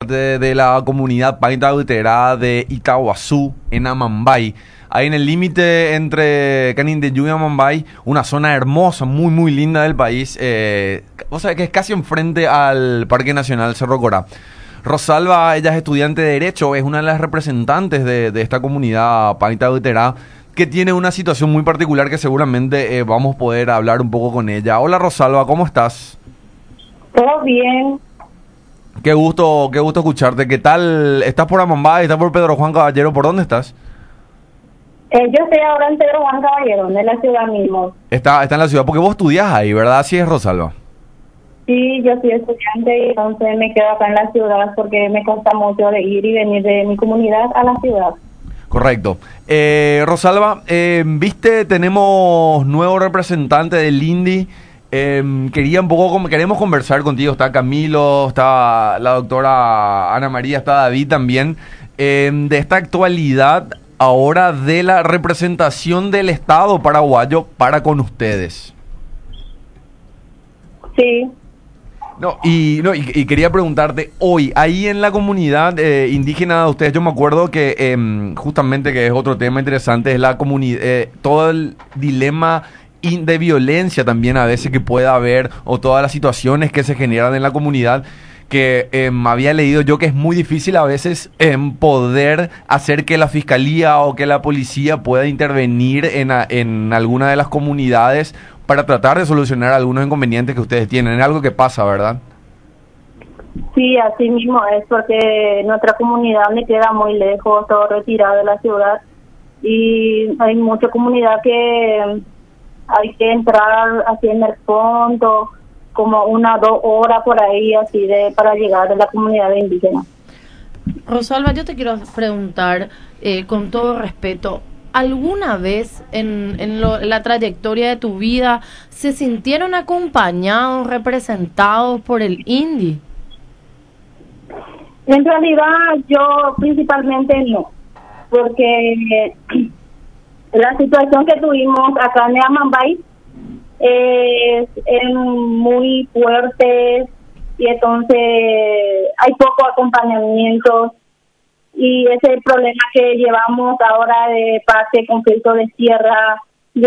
de la comunidad Paita Uterá de Itaguazú, en Amambay. Ahí en el límite entre Canindeyú y Amambay, una zona hermosa, muy muy linda del país. O sea que es casi enfrente al Parque Nacional Cerro Corá. Rosalba, ella es estudiante de Derecho, es una de las representantes de esta comunidad Paita Uterá, que tiene una situación muy particular que seguramente vamos a poder hablar un poco con ella. Hola Rosalba, ¿cómo estás? Todo bien. Qué gusto escucharte. ¿Qué tal? ¿Estás por Amambay? ¿Estás por Pedro Juan Caballero? ¿Por dónde estás? Yo estoy ahora en Pedro Juan Caballero, de la ciudad mismo. Está en la ciudad, porque vos estudiás ahí, ¿verdad? Así es, Rosalba. Sí, yo soy estudiante y entonces me quedo acá en la ciudad porque me cuesta mucho de ir y venir de mi comunidad a la ciudad. Correcto. Rosalba, viste, tenemos nuevo representante del INDI. Queremos conversar contigo. Está Camilo, está la doctora Ana María, está David también, de esta actualidad ahora de la representación del Estado paraguayo para con ustedes. Sí. Y quería preguntarte, hoy, ahí en la comunidad indígena de ustedes, yo me acuerdo que justamente, que es otro tema interesante, es la comunidad, todo el dilema de violencia también a veces que pueda haber, o todas las situaciones que se generan en la comunidad, que había leído yo que es muy difícil a veces poder hacer que la fiscalía o que la policía pueda intervenir en alguna de las comunidades para tratar de solucionar algunos inconvenientes que ustedes tienen. Es algo que pasa, ¿verdad? Sí, así mismo es, porque nuestra comunidad me queda muy lejos, todo retirado de la ciudad, y hay mucha comunidad que hay que entrar así en el fondo, como 1 o 2 horas por ahí, así para llegar a la comunidad indígena. Rosalba, yo te quiero preguntar, con todo respeto, ¿alguna vez en la trayectoria de tu vida se sintieron acompañados, representados por el INDI? En realidad yo principalmente no, porque la situación que tuvimos acá en Amambay es muy fuerte, y entonces hay poco acompañamiento, y ese es el problema que llevamos ahora de pase, conflicto de tierra,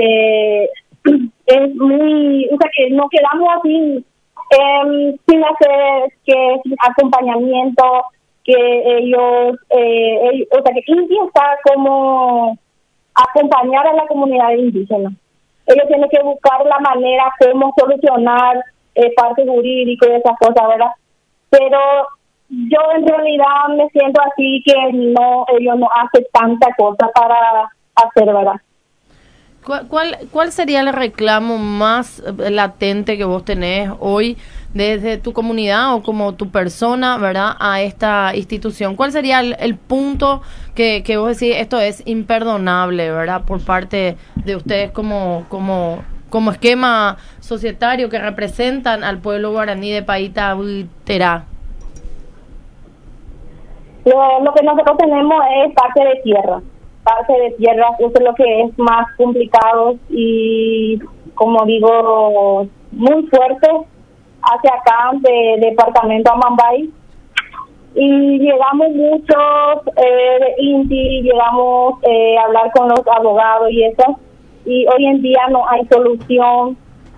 es muy, o sea que nos quedamos así sin hacer sin acompañamiento, que ellos, o sea que India está como acompañar a la comunidad indígena. Ellos tienen que buscar la manera cómo solucionar parte jurídica y esas cosas, ¿verdad? Pero yo en realidad me siento así que ellos no hacen tanta cosa para hacer, ¿verdad? ¿Cuál sería el reclamo más latente que vos tenés hoy desde tu comunidad o como tu persona, ¿verdad?, a esta institución? ¿Cuál sería el punto que vos decís, esto es imperdonable, ¿verdad?, por parte de ustedes como esquema societario que representan al pueblo guaraní de Paita Uterá? Lo que nosotros tenemos es parte de tierra, eso es lo que es más complicado y, como digo, muy fuerte hacia acá de departamento Amambay, y llegamos muchos de INTI, llegamos a hablar con los abogados y eso, y hoy en día no hay solución,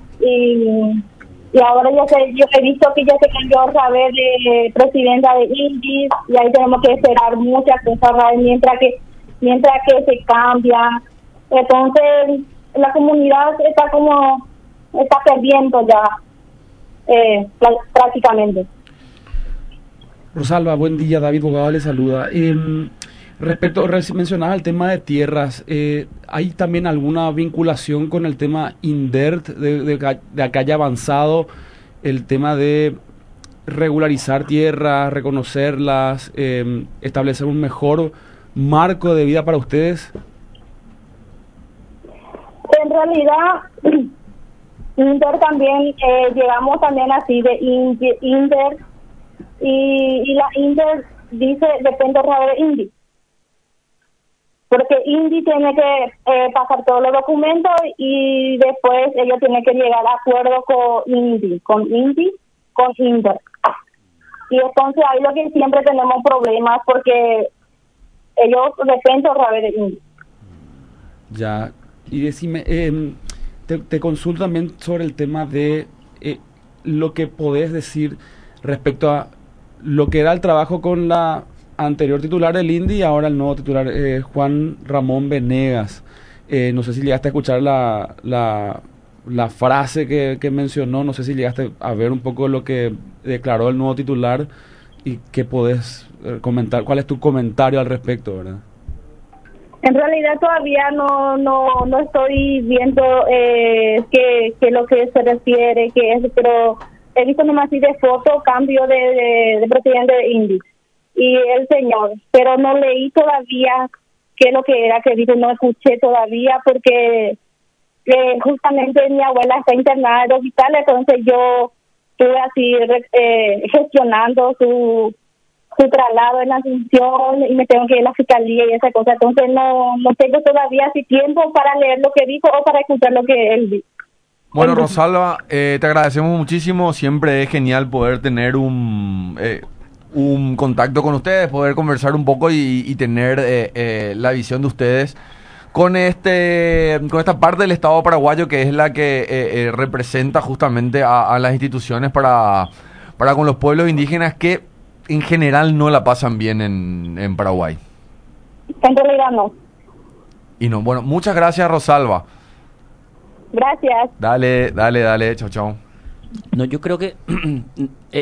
y ahora yo he visto que ya se cambió otra vez de presidenta de INTI, y ahí tenemos que esperar muchas cosas mientras que se cambia. Entonces la comunidad está perdiendo ya prácticamente. Rosalba, buen día. David Bogado le saluda. Respecto, mencionaba el tema de tierras, ¿hay también alguna vinculación con el tema INDERT, de acá haya avanzado el tema de regularizar tierras, reconocerlas, establecer un mejor marco de vida para ustedes? En realidad, INDER también, llegamos también así de INDER, y la INDER dice, depende de INDI, porque INDI tiene que pasar todos los documentos, y después ellos tienen que llegar a acuerdo con INDI, con INDER. Y entonces ahí lo que siempre tenemos problemas porque ellos dependen otra vez de Indy. Ya, y decime, te consulto también sobre el tema de lo que podés decir respecto a lo que era el trabajo con la anterior titular del Indy y ahora el nuevo titular, Juan Ramón Venegas. No sé si llegaste a escuchar la frase que mencionó, no sé si llegaste a ver un poco lo que declaró el nuevo titular y qué podés comentar, cuál es tu comentario al respecto, ¿verdad? En realidad todavía no estoy viendo qué lo que se refiere, qué es, pero he visto nomás así de foto cambio de presidente de Indy y el señor, pero no leí todavía qué es lo que era que dijo, no escuché todavía porque justamente mi abuela está internada en el hospital, entonces yo estuve así gestionando su traslado en la Asunción y me tengo que ir a la fiscalía y esa cosa, entonces no tengo todavía así tiempo para leer lo que dijo o para escuchar lo que él dijo. Bueno, Rosalba, te agradecemos muchísimo, siempre es genial poder tener un contacto con ustedes, poder conversar un poco y tener la visión de ustedes con esta parte del Estado paraguayo que es la que representa justamente a las instituciones para con los pueblos indígenas que en general no la pasan bien en Paraguay. En realidad no. Y no, bueno, muchas gracias, Rosalba. Gracias. Dale, chao. No, yo creo que